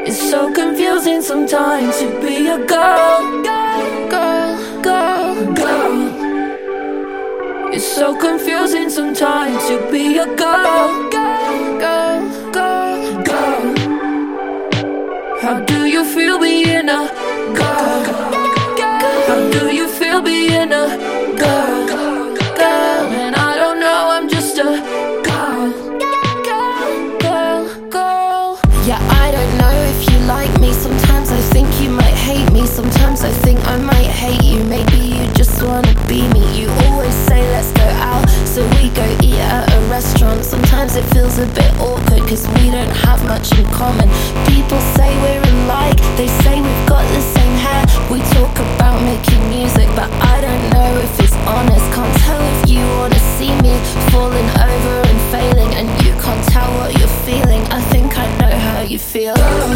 It's so confusing sometimes to be a girl, girl, girl, girl. It's so confusing sometimes to be a girl, girl, girl, girl. How do you feel being a girl? How do you feel being a girl? Girl, and I don't know, I'm just a girl, girl, girl. Yeah, I don't know if you like me. Sometimes I think you might hate me. Sometimes I think I might hate you. Maybe you just wanna be me. You always say let's go out, so we go eat at a restaurant. Sometimes it feels a bit awkward cause we don't have much in common. People say we're alike, they say we've got the same hair. We talk about making music, but I don't know if it's honest. Can't tell if you wanna see me falling over and failing, and you can't tell what you're feeling. I think I know how you feel.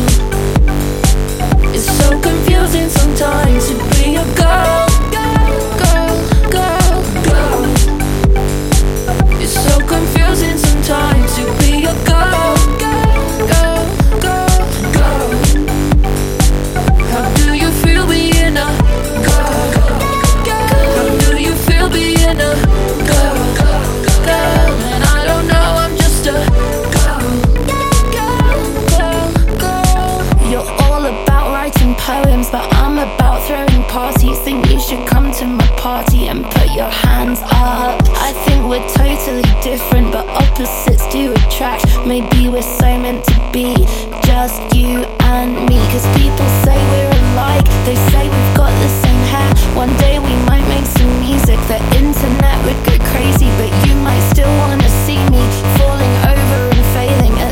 It's so confusing sometimes to be a girl, girl, girl, girl. It's so confusing sometimes to be a girl, girl, girl, girl. How do you feel being a girl? How do you feel being a girl? Girl, and I don't know, I'm just a girl, girl, girl. You're all about writing poems, but I'm about throwing parties. Think you should come to my party and put your hands up. I think we're totally different, but opposites do attract. Maybe we're so meant to be, just you and me. Cause people say we're alike, they say we've got the same hair. One day we might make some music, the internet would go crazy, but you might still wanna see me falling over and failing.